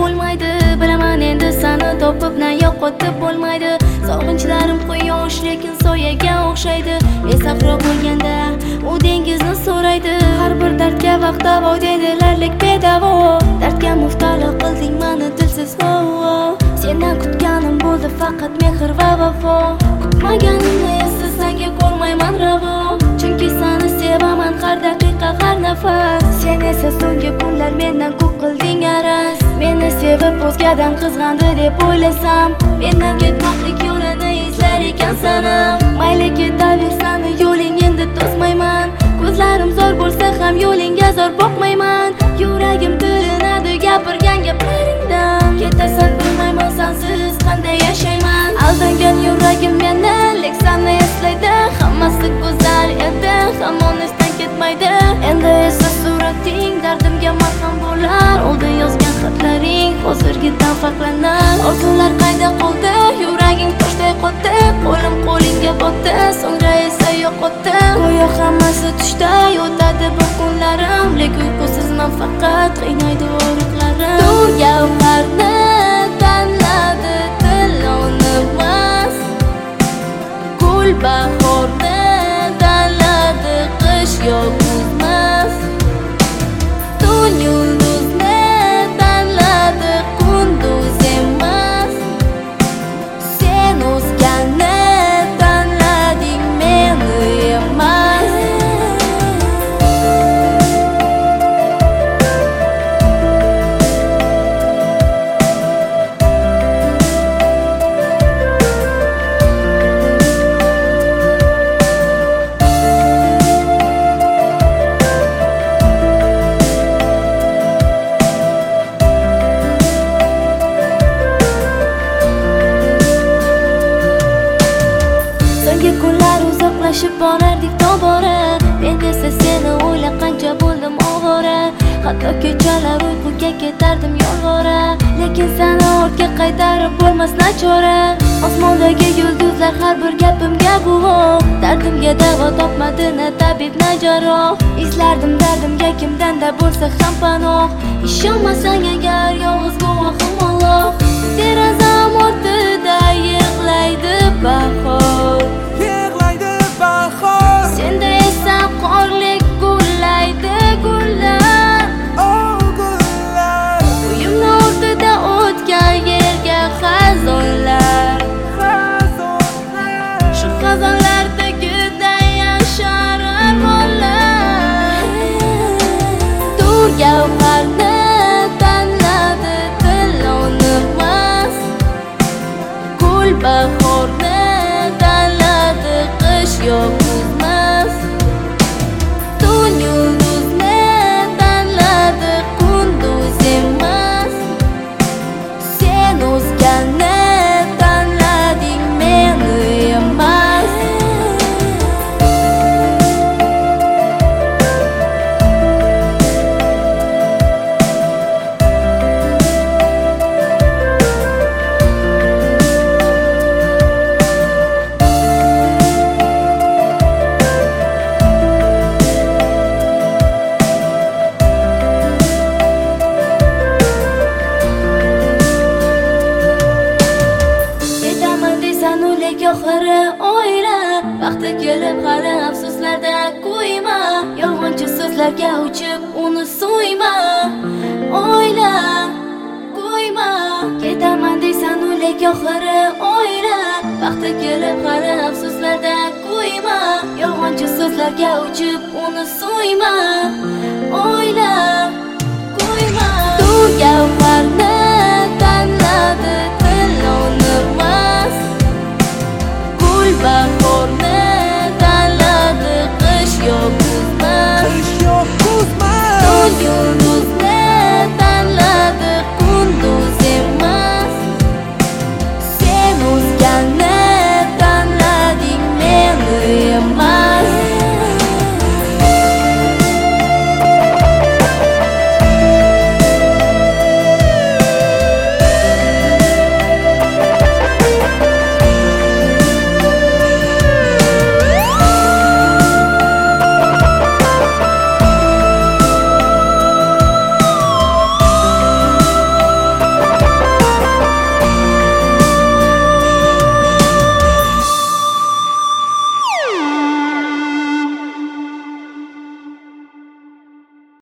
bo'lmaydi. Bilaman endi seni topib na yo'qotib bo'lmaydi. Sog'inchlarim quyosh lekin soyaga o'xshaydi. Sahro bo'lganda u dengizni so'raydi. Har bir dardga vaqt davo dedilarlik bedavo. Dardga muftalo qilding meni dilsiz sendan kutganim bo'ldi faqat mehr va vafo. Kutmaganimni esa senga ko'rmayman ravo. Chunki seni sevaman har daqiqa har nafas. Sen esa so'nggi kunlar mendan ko'p qilding araz. Meni sevib o'zgadan qizg'andi deb o'ylasam, mendan ketmoqlik yo'lini izlar ekan sanam. Mayli ketaversan yo'ling endi to'smayman. Ko'zlarim zo'r bo'lsa ham yo'lingga zo'r boqmayman. Yuragim tilinadi gapirgan gaplaringdan. Ketasan bilmayman sensiz qanday yashayman. Aldangan yuragim meni lek seni eslaydi. Hammasi go'zal edi, hamon esdan ketmaydi. Endi esa surating dardimga malham bo'lar. Oldin yozgan xatlaring hozirgidan farqlanar. Orzular qayda qoldi? Yuraging toshday qotdi. Qo'lim qo'lingga botdi, so'ngra esa yo'qotdi. Go'yo hammasi tushday o'tadi bu kunlarim, lek uyqusizman faqat qiynaydi o'riqlarim. Gavharni tanladi dil o'nimas, gul bahorni tanladi qish yog'mas. Tun yulduzni tanladi kunduz emas. Sen o'zganni tanlading meni emas. Kunlar uzoqlashib borardik tobora. Men esa seni o'ylab qancha bo'ldim ovora. Hatto kechalar uyquga ketardim yolvora. Lekin seni ortga qaytarib bo'lmas nachora. Osmondagi yulduzlar har bir gapimga guvoh. Dardimga davo topmadi na tabib na jarroh. Izlardim dardimga kimdanda bo'lsa ham panoh. Ishonmasang agar yolg'iz guvohim Alloh. Derazam ortida yig'laydi bahor. Senda esa qorlik gullaydi gullar. Uyimni o'rtada o'tgan yerga xazonlar. Shu xazonlardagiday yashar armonlar. Tur gavharni tanladi dil o'nimas, gul bahorni tanladi qish yog'mas. Tun yulduzni tanladi kunduz emas. Sen o'zganni tanlading meni emas. Oxiri o'yla, vaqti kelib hali afsuslarda qo'yma. Yolg'onchi so'zlarga uchib uni so'yma. O'yla, qo'yma. Ketaman deysan o'lik oxiri o'yla, vaqti kelib hali afsuslarda qo'yma. Yolg'onchi so'zlarga uchib uni so'yma. O'yla.